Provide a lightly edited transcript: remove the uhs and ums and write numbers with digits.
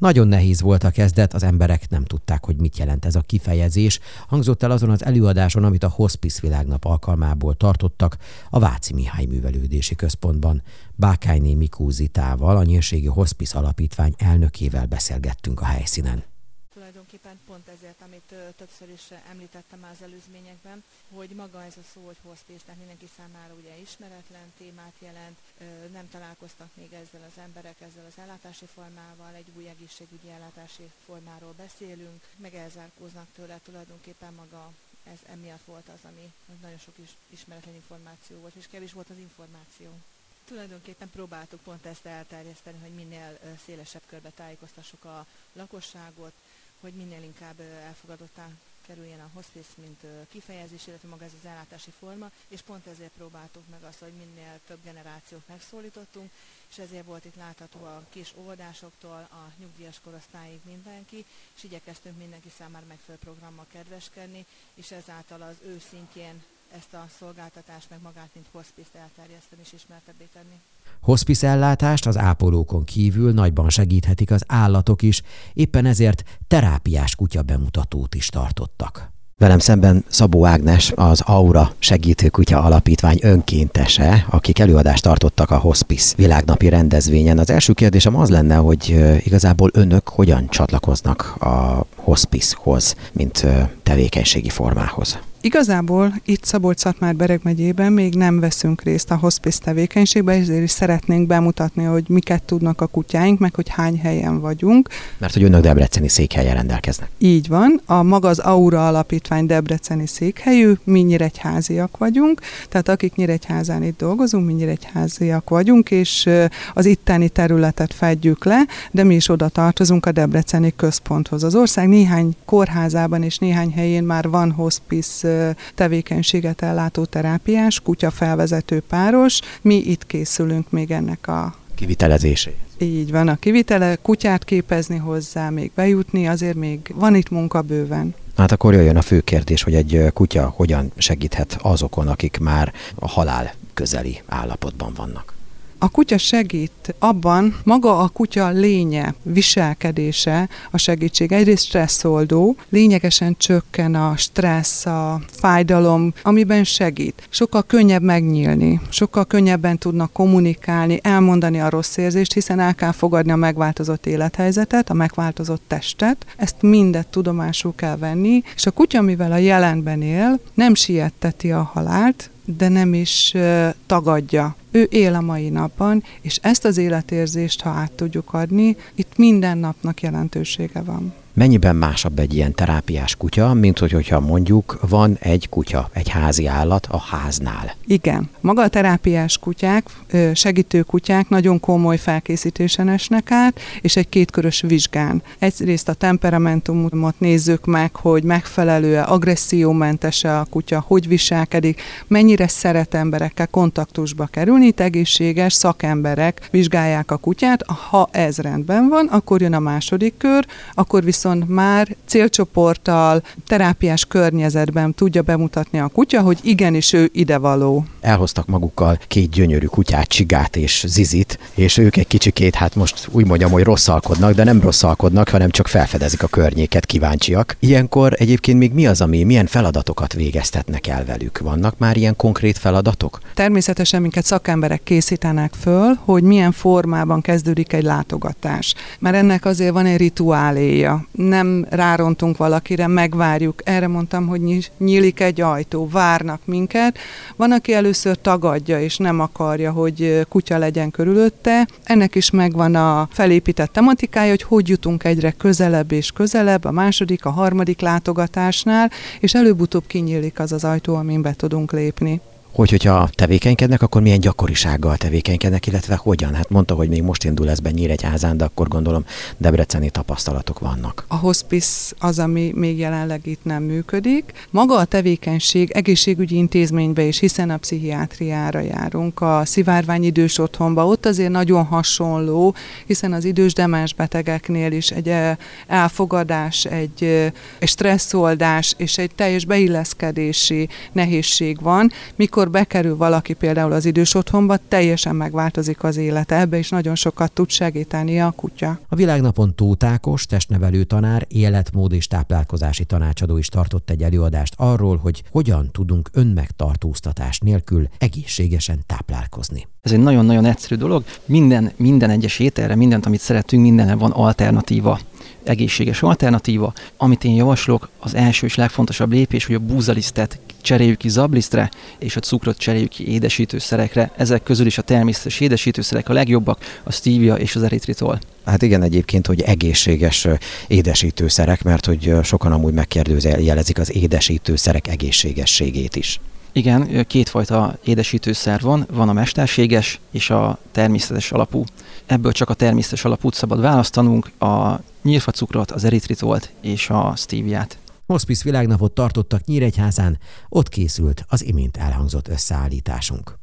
Nagyon nehéz volt a kezdet, az emberek nem tudták, hogy mit jelent ez a kifejezés. Hangzott el azon az előadáson, amit a Hospice Világnap alkalmából tartottak a Váci Mihály Művelődési Központban. Bákályné Mikó Zitával, a Nyírségi Hospice Alapítvány elnökével beszélgettünk a helyszínen. Tulajdonképpen pont ezért, amit többször is említettem már az előzményekben, hogy maga ez a szó, hogy hospice, mindenki számára ugye ismeretlen témát jelent, nem találkoztak még ezzel az emberek, ezzel az ellátási formával, egy új egészségügyi ellátási formáról beszélünk, meg elzárkóznak tőle, tulajdonképpen maga ez emiatt volt az, ami nagyon sok ismeretlen információ volt, és kevés volt az információ. Tulajdonképpen próbáltuk pont ezt elterjeszteni, hogy minél szélesebb körbe tájékoztassuk a lakosságot, hogy minél inkább elfogadottá kerüljen a hospice, mint kifejezés, illetve maga ez az ellátási forma, és pont ezért próbáltuk meg azt, hogy minél több generációt megszólítottunk, és ezért volt itt látható a kis óvodásoktól a nyugdíjas korosztályig mindenki, és igyekeztünk mindenki számára megfelelő programmal kedveskedni, és ezáltal az ő szintjén ezt a szolgáltatást, meg magát, mint hospice elterjeszteni és ismertebbé tenni. Hospice ellátást az ápolókon kívül nagyban segíthetik az állatok is, éppen ezért terápiás kutya bemutatót is tartottak. Velem szemben Szabó Ágnes, az Aura Segítő Kutya Alapítvány önkéntese, akik előadást tartottak a Hospice világnapi rendezvényen. Az első kérdésem az lenne, hogy igazából önök hogyan csatlakoznak a hospicehoz, mint tevékenységi formához? Igazából itt Szabolcs-Szatmár-Bereg megyében még nem veszünk részt a hospice tevékenységben, ezért is szeretnénk bemutatni, hogy miket tudnak a kutyáink, meg hogy hány helyen vagyunk. Mert hogy önök debreceni székhelyen rendelkeznek. Így van, a maga az Aura Alapítvány debreceni székhelyű, mi nyíregyháziak vagyunk, tehát akik Nyíregyházán itt dolgozunk, mi nyíregyháziak vagyunk, és az itteni területet fedjük le, de mi is oda tartozunk a debreceni központhoz. Az ország néhány kórházában és néhány helyén már van hospice tevékenységet ellátó terápiás, kutyafelvezető páros. Mi itt készülünk még ennek a kivitelezésé. Így van, a kivitele, kutyát képezni hozzá, még bejutni, azért még van itt munka bőven. Hát akkor jöjjön a fő kérdés, hogy egy kutya hogyan segíthet azokon, akik már a halál közeli állapotban vannak. A kutya segít abban, maga a kutya lénye, viselkedése a segítség. Egyrészt stresszoldó, lényegesen csökken a stressz, a fájdalom, amiben segít. Sokkal könnyebb megnyílni, sokkal könnyebben tudnak kommunikálni, elmondani a rossz érzést, hiszen el kell fogadni a megváltozott élethelyzetet, a megváltozott testet. Ezt mindet tudomásul kell venni, és a kutya, mivel a jelenben él, nem sietteti a halált, de nem is tagadja. Ő él a mai napban, és ezt az életérzést, ha át tudjuk adni, itt minden napnak jelentősége van. Mennyiben másabb egy ilyen terápiás kutya, mint hogyha mondjuk van egy kutya, egy házi állat a háznál? Igen. Maga a terápiás kutyák, segítő kutyák nagyon komoly felkészítésen esnek át, és egy kétkörös vizsgán. Egyrészt a temperamentumot nézzük meg, hogy megfelelő-e, agressziómentes-e a kutya, hogy viselkedik, mennyire szeret emberekkel kontaktusba kerülni, itt egészséges szakemberek vizsgálják a kutyát. Ha ez rendben van, akkor jön a második kör, akkor viszont már célcsoporttal, terápiás környezetben tudja bemutatni a kutya, hogy igenis ő idevaló. Elhoztak magukkal két gyönyörű kutyát, Csigát és Zizit, és ők egy kicsikét, hát most úgy mondjam, hogy rosszalkodnak, de nem rosszalkodnak, hanem csak felfedezik a környéket, kíváncsiak. Ilyenkor egyébként még mi az, milyen feladatokat végeztetnek el velük? Vannak már ilyen konkrét feladatok? Természetesen minket szakemberek készítenek föl, hogy milyen formában kezdődik egy látogatás. Mert ennek azért van egy rituáléja. Nem rárontunk valakire, megvárjuk. Erre mondtam, hogy nyílik egy ajtó, várnak minket. Van, aki először tagadja, és nem akarja, hogy kutya legyen körülötte. Ennek is megvan a felépített tematikája, hogy jutunk egyre közelebb és közelebb, a második, a harmadik látogatásnál, és előbb-utóbb kinyílik az az ajtó, amin be tudunk lépni. Hogyha tevékenykednek, akkor milyen gyakorisággal tevékenykednek, illetve hogyan? Hát mondta, hogy még most indul ez be Nyíregyházán, de akkor gondolom debreceni tapasztalatok vannak. A hospice az, ami még jelenleg itt nem működik. Maga a tevékenység egészségügyi intézménybe is, hiszen a pszichiátriára járunk, a Szivárvány idős otthonba, ott azért nagyon hasonló, hiszen az idős demens betegeknél is egy elfogadás, egy stresszoldás és egy teljes beilleszkedési nehézség van, mikor amikor bekerül valaki például az idős otthonba, teljesen megváltozik az élete. Ebbe is nagyon sokat tud segíteni a kutya. A világnapon Tóth Ákos, testnevelő tanár, életmód és táplálkozási tanácsadó is tartott egy előadást arról, hogy hogyan tudunk önmegtartóztatás nélkül egészségesen táplálkozni. Ez egy nagyon-nagyon egyszerű dolog. Minden egyes ételre, mindent, amit szeretünk, mindenre van alternatíva. Egészséges alternatíva. Amit én javaslok, az első és legfontosabb lépés, hogy a búzalisztet cseréljük ki zablisztre, és a cukrot cseréljük ki édesítőszerekre. Ezek közül is a természetes édesítőszerek a legjobbak, a stevia és az eritritol. Hát igen, egyébként, hogy egészséges édesítőszerek, mert hogy sokan amúgy megkérdőjelezik az édesítőszerek egészségességét is. Igen, kétfajta édesítőszer van a mesterséges és a természetes alapú. Ebből csak a természetes alapút szabad választanunk, a nyírfacukrot, az eritritolt és a steviát. Hospice világnapot tartottak Nyíregyházán, ott készült az imént elhangzott összeállításunk.